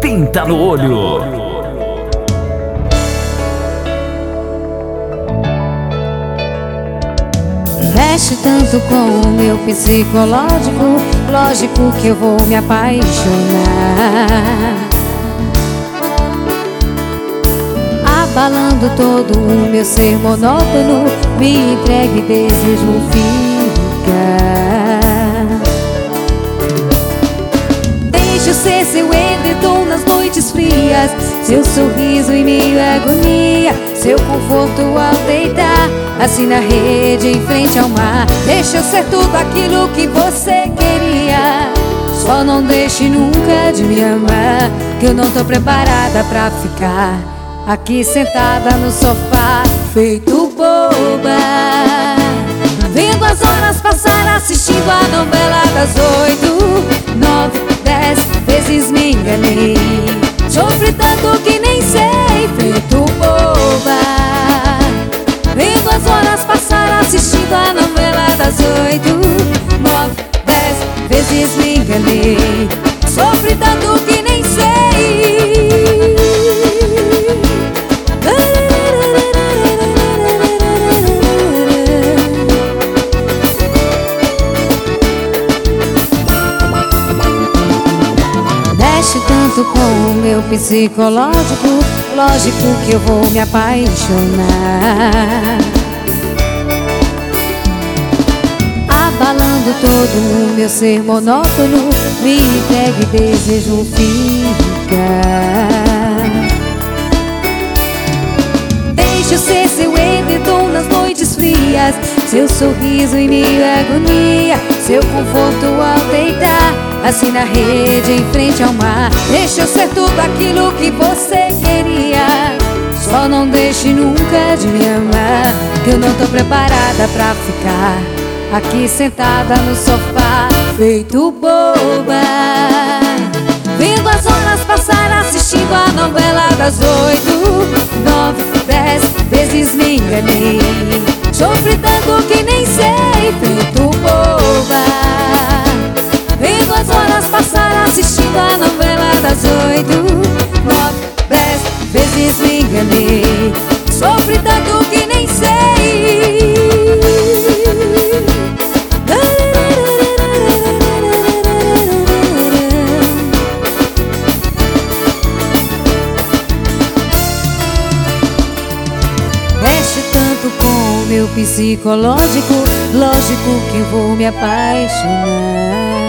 tinta no olho. Mexe tanto com o meu psicológico, lógico que eu vou me apaixonar. Abalando todo o meu ser monótono, me entregue e desejo ficar. Deixe eu ser seu edredom nas noites frias, seu sorriso em meio à agonia, seu conforto ao deitar, assim na rede em frente ao mar. Deixa eu ser tudo aquilo que você queria, só não deixe nunca de me amar, que eu não tô preparada pra ficar aqui sentada no sofá, feito boba, vendo as horas passar, assistindo a novela das 8, 9, 10 vezes me enganei, sofri tanto que nem sei, feito boba, vendo as horas passar, assistindo a novela das 8, 9, 10 vezes me enganei, sofri tanto que nem sei. Mexe tanto com o meu psicológico, lógico que eu vou me apaixonar. Abalando todo o meu ser monótono, me entregue e desejo ficar. Deixe eu ser seu edredom nas noites frias, seu sorriso em meio à agonia, seu conforto ao deitar, assim na rede em frente ao mar. Deixa eu ser tudo aquilo que você queria, só não deixe nunca de me amar, que eu não tô preparada pra ficar aqui sentada no sofá, feito boba, vendo as horas passar, assistindo a novela das 8, 9, 10 vezes me enganei, sofri tanto que nem sei, feito boba, vendo as horas passar, assistindo a novela das 8, 9, 10 vezes me enganei, sofri tanto que nem sei. Mexe tanto com o meu psicológico, lógico que eu vou me apaixonar.